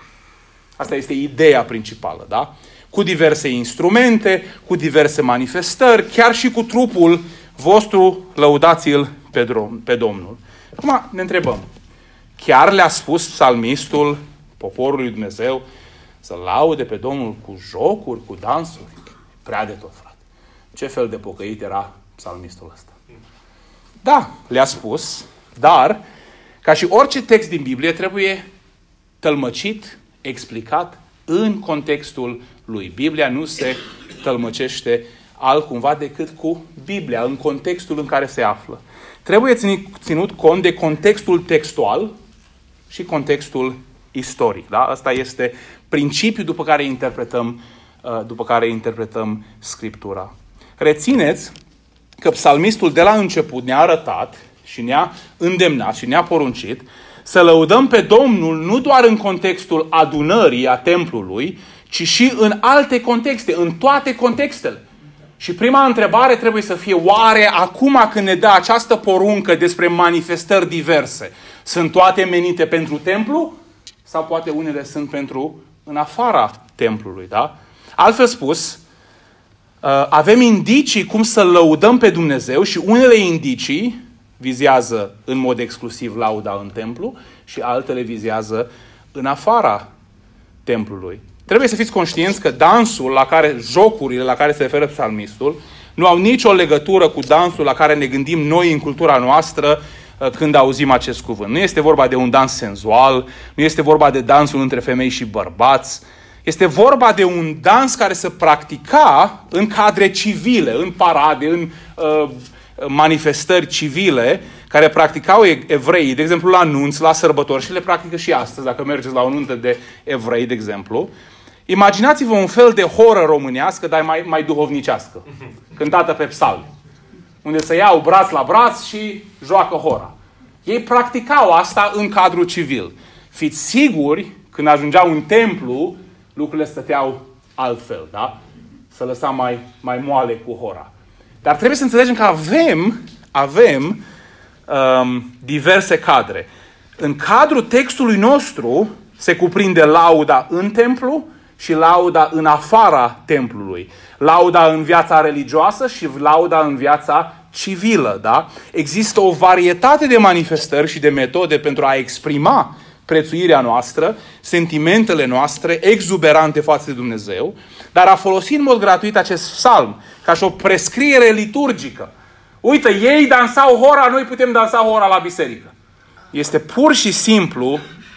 Asta este ideea principală, da? Cu diverse instrumente, cu diverse manifestări, chiar și cu trupul vostru, lăudați-l pe, drom, pe Domnul. Acum ne întrebăm: chiar le-a spus psalmistul poporului lui Dumnezeu să laude pe Domnul cu jocuri, cu dansuri? Prea de tot, frate. Ce fel de pocăit era psalmistul ăsta? Da, le-a spus, dar, ca și orice text din Biblie, trebuie tălmăcit, explicat în contextul lui. Biblia nu se tălmăcește altcumva decât cu Biblia, în contextul în care se află. Trebuie ținut cont de contextul textual și contextul istoric. Da? Asta este principiul după care interpretăm, după care interpretăm Scriptura. Rețineți că psalmistul de la început ne-a arătat și ne-a îndemnat și ne-a poruncit să lăudăm pe Domnul nu doar în contextul adunării a templului, ci și în alte contexte, în toate contextele. Și prima întrebare trebuie să fie, oare acum când ne dă această poruncă despre manifestări diverse, sunt toate menite pentru templu? Sau poate unele sunt pentru în afara templului, da? Altfel spus, avem indicii cum să lăudăm pe Dumnezeu și unele indicii vizează în mod exclusiv lauda în templu și altele vizează în afara templului. Trebuie să fiți conștienți că dansul la care, jocurile la care se referă psalmistul, nu au nicio legătură cu dansul la care ne gândim noi în cultura noastră când auzim acest cuvânt. Nu este vorba de un dans senzual, nu este vorba de dansul între femei și bărbați, este vorba de un dans care se practica în cadre civile, în parade, în uh, manifestări civile, care practicau evreii, de exemplu la nunți, la sărbători și le practică și astăzi, dacă mergeți la o nuntă de evrei, de exemplu. Imaginați-vă un fel de horă românească, dar mai, mai duhovnicească, cântată pe psalmi, unde se iau braț la braț și joacă hora. Ei practicau asta în cadrul civil. Fiți siguri, când ajungeau în templu, lucrurile stăteau altfel, da? Să lăsa mai, mai moale cu hora. Dar trebuie să înțelegem că avem, avem um, diverse cadre. În cadrul textului nostru se cuprinde lauda în templu și lauda în afara templului. Lauda în viața religioasă și lauda în viața civilă, da? Există o varietate de manifestări și de metode pentru a exprima prețuirea noastră, sentimentele noastre exuberante față de Dumnezeu, dar a folosi în mod gratuit acest psalm ca și o prescriere liturgică. Uite, ei dansau hora, noi putem dansa hora la biserică. Este pur și simplu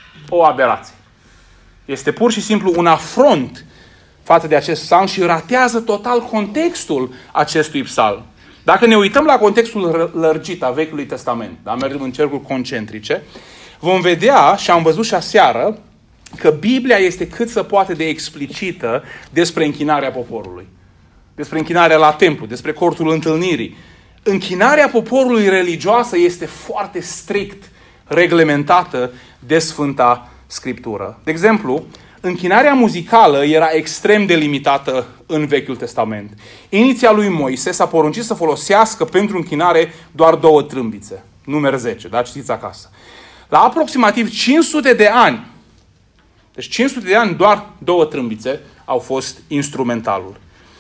o aberație. Este pur și simplu un afront față de acest psalm și ratează total contextul acestui psalm. Dacă ne uităm la contextul lărgit a Vechiului Testament, da? Mergem în cercuri concentrice, vom vedea, și am văzut și aseară, că Biblia este cât se poate de explicită despre închinarea poporului. Despre închinarea la templu, despre cortul întâlnirii. Închinarea poporului religioasă este foarte strict reglementată de Sfânta Scriptură. De exemplu, închinarea muzicală era extrem de limitată în Vechiul Testament. Inițial lui Moise s-a poruncit să folosească pentru închinare doar două trâmbițe. Numeri zece, da? Citiți acasă. La aproximativ cinci sute de ani, deci cinci sute de ani, doar două trâmbițe au fost instrumentalul.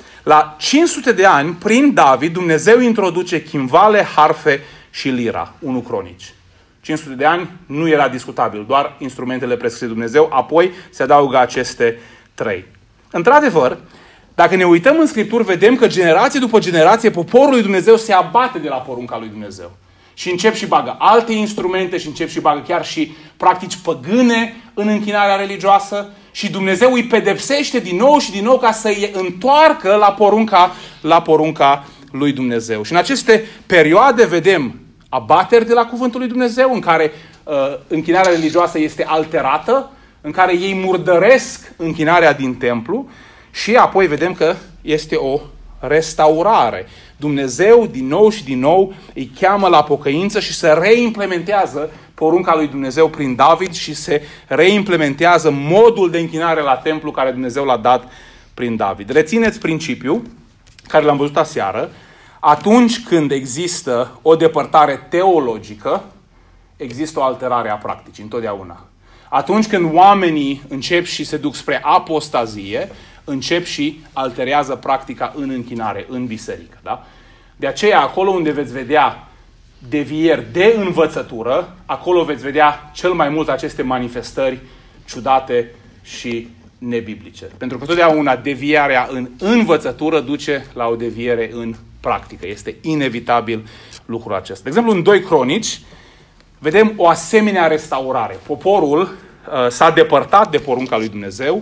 La cinci sute de ani, prin David, Dumnezeu introduce chimvale, harfe și lira, unu Cronici. cinci sute de ani nu era discutabil, doar instrumentele prescrise de Dumnezeu, apoi se adaugă aceste trei. Într-adevăr, dacă ne uităm în Scripturi, vedem că generație după generație poporul lui Dumnezeu se abate de la porunca lui Dumnezeu. Și încep și bagă alte instrumente și încep și bagă chiar și practici păgâne în închinarea religioasă și Dumnezeu îi pedepsește din nou și din nou ca să-i întoarcă la porunca, la porunca lui Dumnezeu. Și în aceste perioade vedem abateri de la cuvântul lui Dumnezeu, în care uh, închinarea religioasă este alterată, în care ei murdăresc închinarea din templu și apoi vedem că este o restaurare. Dumnezeu din nou și din nou îi cheamă la pocăință și se reimplementează porunca lui Dumnezeu prin David și se reimplementează modul de închinare la templu care Dumnezeu l-a dat prin David. Rețineți principiul care l-am văzut aseară. Atunci când există o depărtare teologică, există o alterare a practicii, întotdeauna. Atunci când oamenii încep și se duc spre apostazie, încep și alterează practica în închinare, în biserică. Da? De aceea, acolo unde veți vedea devieri de învățătură, acolo veți vedea cel mai mult aceste manifestări ciudate și nebiblice. Pentru că totdeauna deviarea în învățătură duce la o deviere în practică. Este inevitabil lucrul acesta. De exemplu, în doi Cronici vedem o asemenea restaurare. Poporul uh, s-a depărtat de porunca lui Dumnezeu,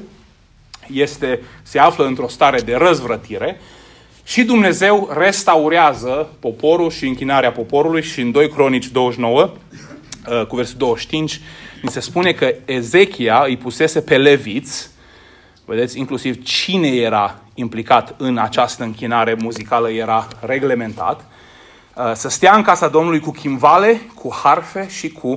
este, se află într-o stare de răzvrătire și Dumnezeu restaurează poporul și închinarea poporului și în doi Cronici douăzeci și nouă, uh, cu versul douăzeci și cinci, ni se spune că Ezechia îi pusese pe leviți, vedeți, inclusiv cine era implicat în această închinare muzicală era reglementat, să stea în casa Domnului cu chimvale, cu harfe și cu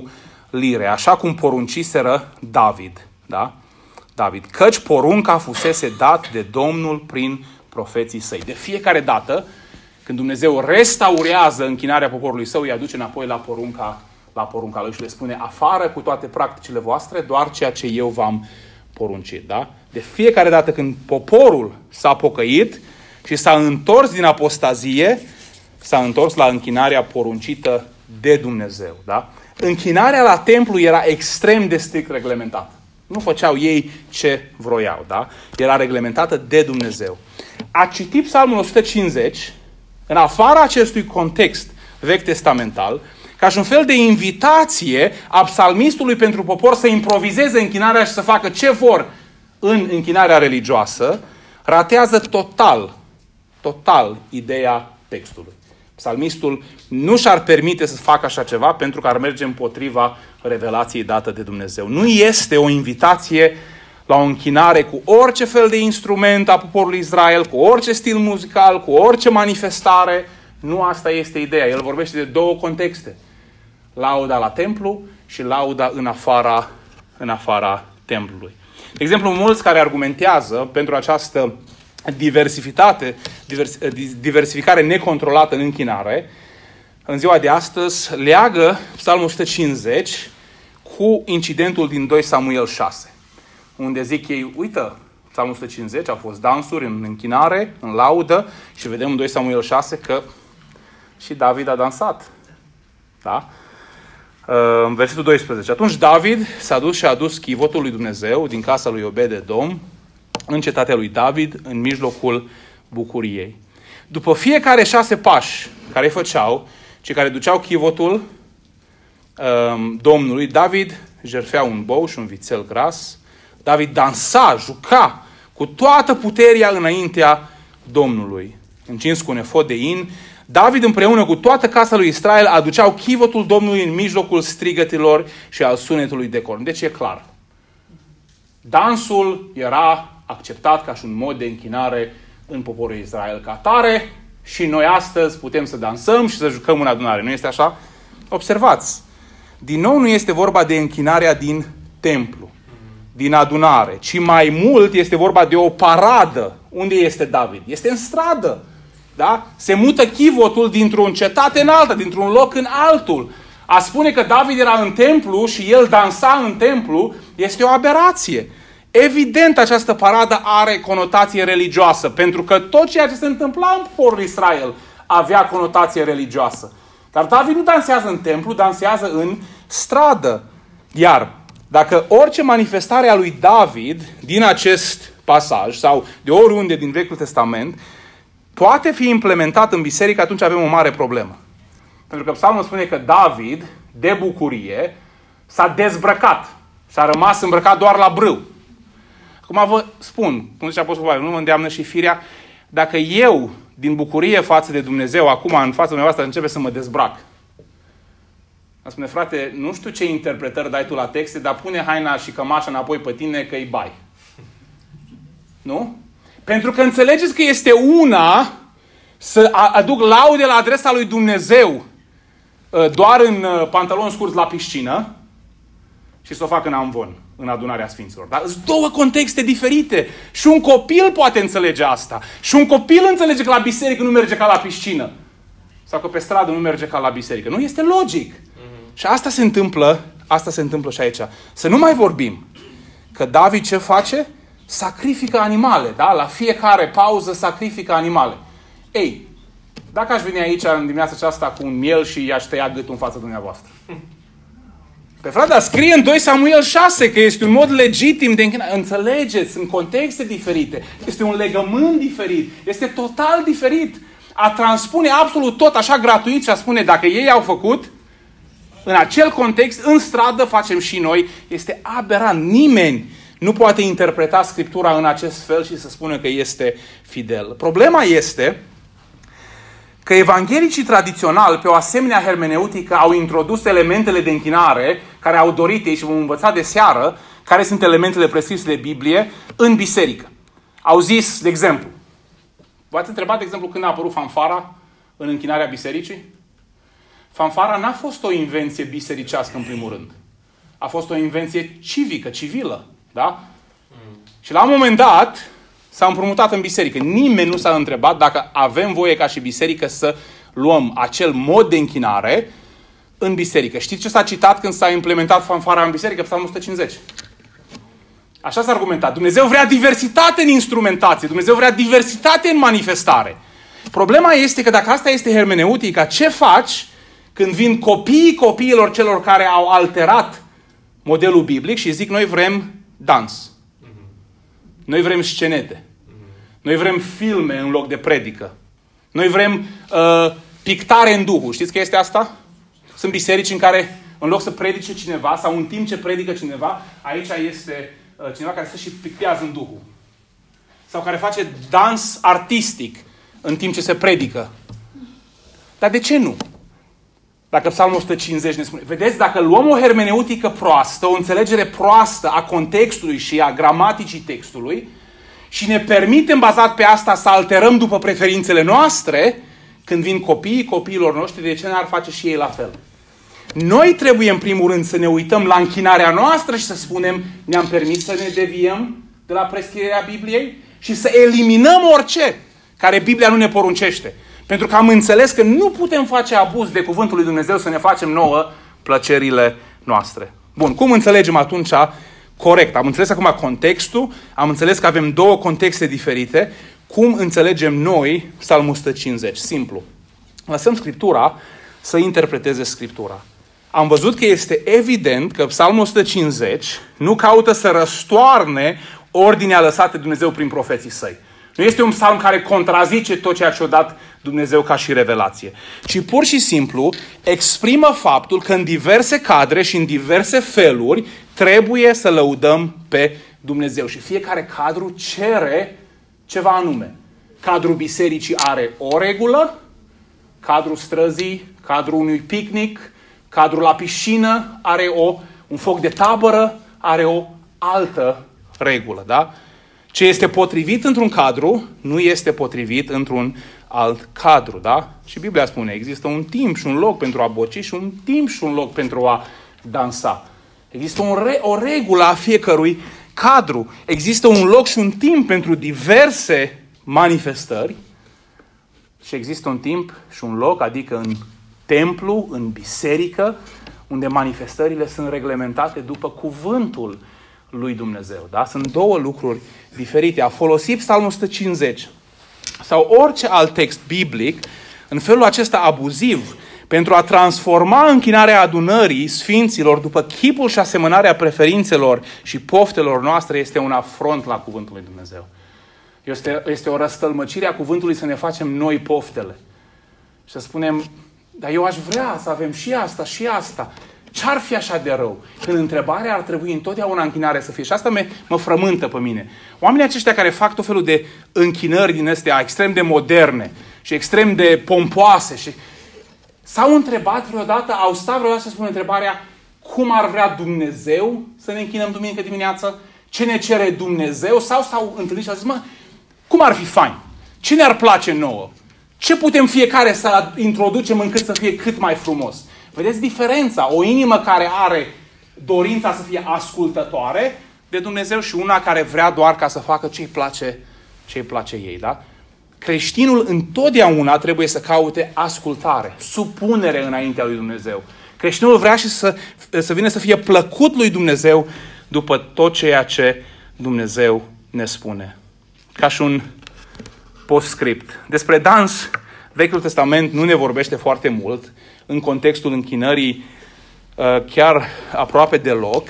lire, așa cum porunciseră David. Da? David. Căci porunca fusese dat de Domnul prin profeții săi. De fiecare dată, când Dumnezeu restaurează închinarea poporului său, îi aduce înapoi la porunca, la porunca lui și le spune: afară cu toate practicile voastre, doar ceea ce eu v-am poruncit. Da? De fiecare dată când poporul s-a pocăit și s-a întors din apostazie, s-a întors la închinarea poruncită de Dumnezeu. Da? Închinarea la templu era extrem de strict reglementată. Nu făceau ei ce vroiau. Da? Era reglementată de Dumnezeu. A citit Psalmul o sută cincizeci, în afara acestui context vechi testamental, ca și un fel de invitație a psalmistului pentru popor să improvizeze închinarea și să facă ce vor în închinarea religioasă, ratează total, total ideea textului. Psalmistul nu și-ar permite să facă așa ceva pentru că ar merge împotriva revelației dată de Dumnezeu. Nu este o invitație la o închinare cu orice fel de instrument a poporului Israel, cu orice stil muzical, cu orice manifestare. Nu asta este ideea. El vorbește de două contexte. Lauda la templu și lauda în afara, în afara templului. De exemplu, mulți care argumentează pentru această diversitate, divers, diversificare necontrolată în închinare, în ziua de astăzi, leagă Psalmul o sută cincizeci cu incidentul din doi Samuel șase. Unde zic ei, uită, Psalmul o sută cincizeci au fost dansuri în închinare, în laudă, și vedem în doi Samuel șase că și David a dansat. Da? În versetul doisprezece. Atunci David s-a dus și a adus chivotul lui Dumnezeu din casa lui Obed-Edom în cetatea lui David, în mijlocul bucuriei. După fiecare șase pași care îi făceau, cei care duceau chivotul um, Domnului, David jertfea un bou și un vițel gras. David dansa, juca cu toată puterea înaintea Domnului. Încins cu un efod de in, David împreună cu toată casa lui Israel aduceau chivotul Domnului în mijlocul strigătilor și al sunetului de corn. Deci e clar. Dansul era acceptat ca și un mod de închinare în poporul Israel ca tare și noi astăzi putem să dansăm și să jucăm în adunare. Nu este așa? Observați. Din nou nu este vorba de închinarea din templu, din adunare, ci mai mult este vorba de o paradă. Unde este David? Este în stradă. Da? Se mută chivotul dintr-o cetate în alta, dintr-un loc în altul. A spune că David era în templu și el dansa în templu este o aberație. Evident, această paradă are conotație religioasă, pentru că tot ceea ce se întâmpla în poporul Israel avea conotație religioasă. Dar David nu dansează în templu, dansează în stradă. Iar dacă orice manifestare a lui David din acest pasaj sau de oriunde din Vechiul Testament poate fi implementat în biserică, atunci avem o mare problemă. Pentru că Psalmul spune că David, de bucurie, s-a dezbrăcat și a rămas îmbrăcat doar la brâu. Acum vă spun, cum zicea Apostolul Pavel, nu mă îndeamnă și firea, dacă eu, din bucurie față de Dumnezeu, acum în fața dumneavoastră începe să mă dezbrac. Îmi spune, frate, nu știu ce interpretări dai tu la texte, dar pune haina și cămașa înapoi pe tine că îi bai. Nu? Pentru că înțelegeți că este una să aduc laude la adresa lui Dumnezeu doar în pantaloni scurți la piscină și să o fac în amvon, în adunarea Sfinților. Dar sunt două contexte diferite. Și un copil poate înțelege asta. Și un copil înțelege că la biserică nu merge ca la piscină. Sau că pe stradă nu merge ca la biserică. Nu este logic. Mm-hmm. Și asta se întâmplă, asta se întâmplă și aici. Să nu mai vorbim că David ce face? Sacrifică animale, da? La fiecare pauză sacrifică animale. Ei, dacă aș veni aici în dimineața aceasta cu un miel și i-aș tăia gâtul în fața dumneavoastră. Pe frate, dar scrie în doi Samuel șase că este un mod legitim de închinare. Înțelegeți, sunt contexte diferite. Este un legământ diferit. Este total diferit. A transpune absolut tot așa gratuit și a spune dacă ei au făcut, în acel context, în stradă facem și noi, este aberant. Nimeni nu poate interpreta Scriptura în acest fel și să spună că este fidel. Problema este că evanghelicii tradiționali, pe o asemenea hermeneutică, au introdus elementele de închinare care au dorit ei și vom învăța de seară care sunt elementele prescrise de Biblie în biserică. Au zis, de exemplu, v-ați întrebat, de exemplu, când a apărut fanfara în închinarea bisericii? Fanfara n-a fost o invenție bisericească în primul rând. A fost o invenție civică, civilă. Da? Mm. Și la un moment dat s-a împrumutat în biserică. Nimeni nu s-a întrebat dacă avem voie ca și biserică să luăm acel mod de închinare în biserică. Știți ce s-a citat când s-a implementat fanfara în biserică? Psalmul o sută cincizeci. Așa s-a argumentat. Dumnezeu vrea diversitate în instrumentație. Dumnezeu vrea diversitate în manifestare. Problema este că dacă asta este hermeneutica, ce faci când vin copiii copiilor celor care au alterat modelul biblic și zic noi vrem dans. Noi vrem scenete. Noi vrem filme în loc de predică. Noi vrem uh, pictare în Duhul. Știți că este asta? Sunt biserici în care în loc să predice cineva sau în timp ce predică cineva, aici este uh, cineva care stă și pictează în Duhul. Sau care face dans artistic în timp ce se predică. Dar de ce nu? Dacă Psalmul o sută cincizeci ne spune. Vedeți, dacă luăm o hermeneutică proastă, o înțelegere proastă a contextului și a gramaticii textului și ne permitem, bazat pe asta, să alterăm după preferințele noastre, când vin copiii copiilor noștri, de ce n-ar face și ei la fel? Noi trebuie, în primul rând, să ne uităm la închinarea noastră și să spunem, ne-am permis să ne deviem de la prescrierea Bibliei și să eliminăm orice care Biblia nu ne poruncește. Pentru că am înțeles că nu putem face abuz de cuvântul lui Dumnezeu să ne facem nouă plăcerile noastre. Bun, cum înțelegem atunci corect? Am înțeles acum contextul, am înțeles că avem două contexte diferite. Cum înțelegem noi Psalmul o sută cincizeci? Simplu. Lăsăm Scriptura să interpreteze Scriptura. Am văzut că este evident că Psalmul o sută cincizeci nu caută să răstoarne ordinea lăsată de Dumnezeu prin profeții săi. Nu este un psalm care contrazice tot ceea ce a dat Dumnezeu ca și revelație. Ci pur și simplu exprimă faptul că în diverse cadre și în diverse feluri trebuie să lăudăm pe Dumnezeu. Și fiecare cadru cere ceva anume. Cadrul bisericii are o regulă, cadrul străzii, cadrul unui picnic, cadrul la piscină are o, un foc de tabără, are o altă regulă, da? Ce este potrivit într-un cadru, nu este potrivit într-un alt cadru, da? Și Biblia spune, există un timp și un loc pentru a boci și un timp și un loc pentru a dansa. Există un re- o regulă a fiecărui cadru. Există un loc și un timp pentru diverse manifestări și există un timp și un loc, adică în templu, în biserică, unde manifestările sunt reglementate după cuvântul lui Dumnezeu. Da? Sunt două lucruri diferite. A folosit Psalmul o sută cincizeci sau orice alt text biblic în felul acesta abuziv pentru a transforma închinarea adunării sfinților după chipul și asemănarea preferințelor și poftelor noastre este un afront la cuvântul lui Dumnezeu. Este, este o răstălmăcire a cuvântului să ne facem noi poftele. Și să spunem, dar eu aș vrea să avem și asta și asta. Ce-ar fi așa de rău? Când întrebarea ar trebui întotdeauna închinare să fie. Și asta mă, mă frământă pe mine. Oamenii aceștia care fac tot felul de închinări din astea extrem de moderne și extrem de pompoase și s-au întrebat vreodată, au stat vreodată să spună întrebarea cum ar vrea Dumnezeu să ne închinăm duminică dimineață? Ce ne cere Dumnezeu? Sau s-au întâlnit și au zis, mă, cum ar fi fain? Ce ne-ar place nouă? Ce putem fiecare să introducem încât să fie cât mai frumos? Vedeți diferența? O inimă care are dorința să fie ascultătoare de Dumnezeu și una care vrea doar ca să facă ce-i place, ce-i place ei, da? Creștinul întotdeauna trebuie să caute ascultare, supunere înaintea lui Dumnezeu. Creștinul vrea și să, să vină să fie plăcut lui Dumnezeu după tot ceea ce Dumnezeu ne spune. Ca și un postscript. Despre dans, Vechiul Testament nu ne vorbește foarte mult, în contextul închinării chiar aproape deloc.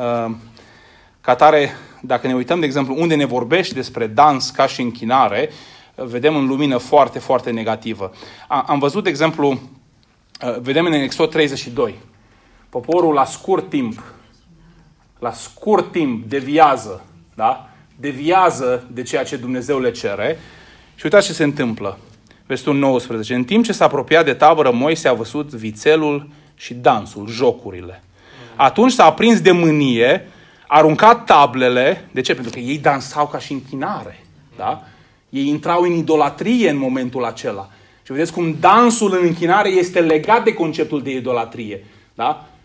Ca tare, dacă ne uităm, de exemplu, unde ne vorbește despre dans ca și închinare, vedem în lumină foarte, foarte negativă. Am văzut, de exemplu, vedem în Exod treizeci și doi, poporul la scurt timp, la scurt timp deviază, da? Deviază de ceea ce Dumnezeu le cere și uitați ce se întâmplă. Versetul nouăsprezece. În timp ce s-a apropiat de tabără, Moise a văzut vițelul și dansul, jocurile. Atunci s-a aprins de mânie, a aruncat tablele. De ce? Pentru că ei dansau ca și închinare. Da? Ei intrau în idolatrie în momentul acela. Și vedeți cum dansul în închinare este legat de conceptul de idolatrie. Da?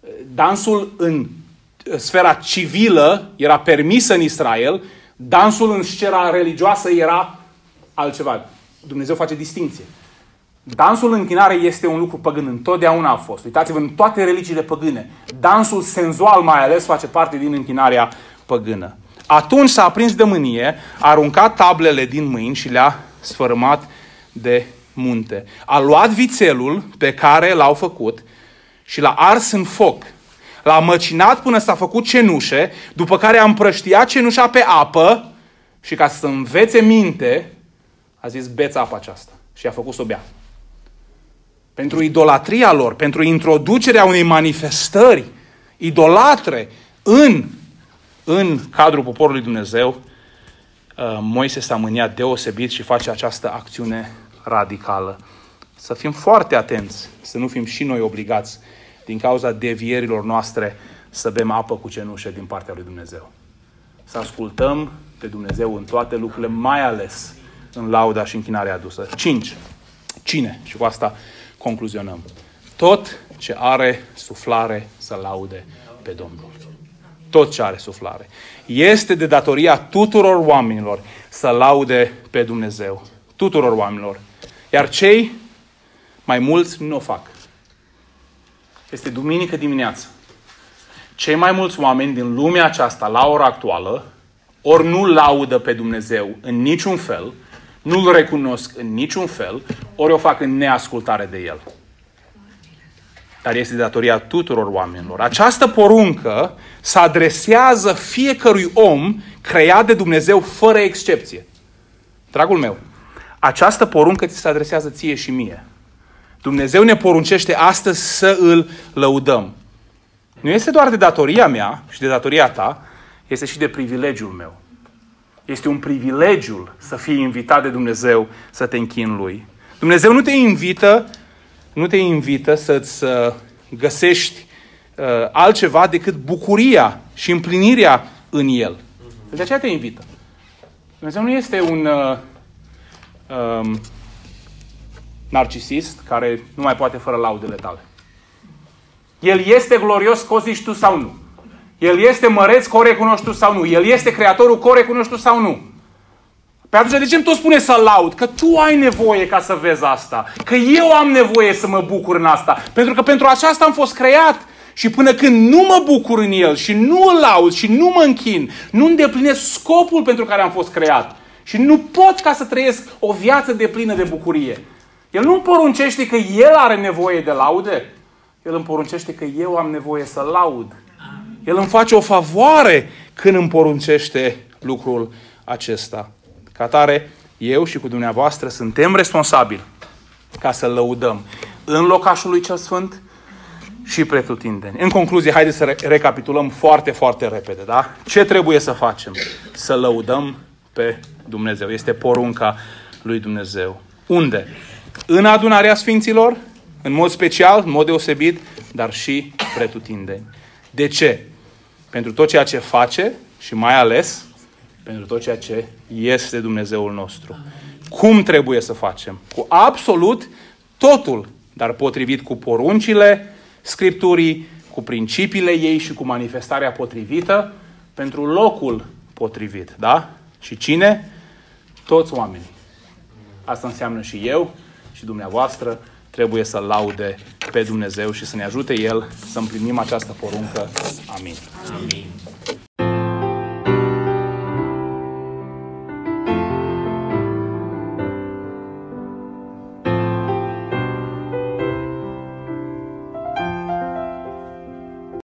Dansul în sfera civilă era permis în Israel, dansul în sfera religioasă era altceva. Dumnezeu face distinție. Dansul în închinare este un lucru păgân, întotdeauna a fost. Uitați-vă, în toate religiile păgâne, dansul senzual mai ales face parte din închinarea păgână. Atunci s-a aprins de mânie, a aruncat tablele din mâini și le-a sfărâmat de munte. A luat vițelul pe care l-au făcut și l-a ars în foc. L-a măcinat până s-a făcut cenușe, după care a împrăștiat cenușa pe apă și ca să învețe minte, a zis, beți apa aceasta. Și a făcut să o bea. Pentru idolatria lor, pentru introducerea unei manifestări idolatre în, în cadrul poporului Dumnezeu, Moise s-a mâniat deosebit și face această acțiune radicală. Să fim foarte atenți, să nu fim și noi obligați, din cauza devierilor noastre, să bem apă cu cenușă din partea lui Dumnezeu. Să ascultăm pe Dumnezeu în toate lucrurile, mai ales în lauda și închinarea adusă. cinci. Cine? Și cu asta concluzionăm. Tot ce are suflare să laude pe Domnul. Tot ce are suflare. Este de datoria tuturor oamenilor să laude pe Dumnezeu. Tuturor oamenilor. Iar cei mai mulți nu o fac. Este duminică dimineață. Cei mai mulți oameni din lumea aceasta, la ora actuală, ori nu laudă pe Dumnezeu în niciun fel, nu-L recunosc în niciun fel, ori o fac în neascultare de El. Dar este datoria tuturor oamenilor. Această poruncă se adresează fiecărui om creat de Dumnezeu fără excepție. Dragul meu, această poruncă ți se adresează ție și mie. Dumnezeu ne poruncește astăzi să Îl lăudăm. Nu este doar de datoria mea și de datoria ta, este și de privilegiul meu. Este un privilegiu să fii invitat de Dumnezeu să te închini Lui. Dumnezeu nu te invită, nu te invită să-ți găsești uh, altceva decât bucuria și împlinirea în El. De aceea te invită. Dumnezeu nu este un uh, um, narcisist care nu mai poate fără laudele tale. El este glorios, că o zici tu sau nu. El este măreț, că o recunoști tu sau nu. El este creatorul, că o recunoști tu sau nu. Pe atunci de ce îmi tot spune să laud? Că tu ai nevoie ca să vezi asta. Că eu am nevoie să mă bucur în asta. Pentru că pentru aceasta am fost creat. Și până când nu mă bucur în El și nu îl laud și nu mă închin, nu îndeplinesc scopul pentru care am fost creat. Și nu pot ca să trăiesc o viață deplină de bucurie. El nu îmi poruncește că El are nevoie de laude. El îmi poruncește că eu am nevoie să laud. El îmi face o favoare când îmi poruncește lucrul acesta. Ca atare, eu și cu dumneavoastră suntem responsabili ca să lăudăm în locașul lui cel Sfânt și pretutindeni. În concluzie, haideți să recapitulăm foarte, foarte repede. Da? Ce trebuie să facem? Să lăudăm pe Dumnezeu. Este porunca lui Dumnezeu. Unde? În adunarea Sfinților, în mod special, în mod deosebit, dar și pretutindeni. De ce? Pentru tot ceea ce face și mai ales pentru tot ceea ce este Dumnezeul nostru. Cum trebuie să facem? Cu absolut totul, dar potrivit cu poruncile Scripturii, cu principiile ei și cu manifestarea potrivită pentru locul potrivit. Da? Și cine? Toți oamenii. Asta înseamnă și eu și dumneavoastră trebuie să laude pe Dumnezeu și să ne ajute El să împlinim această poruncă. Amin. Amin.